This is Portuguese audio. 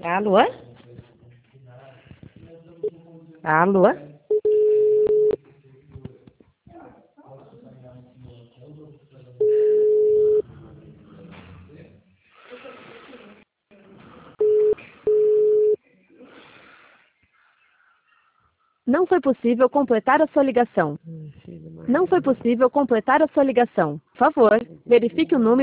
Alô? Alô? Não foi possível completar a sua ligação. Não foi possível completar a sua ligação. Por favor, verifique o número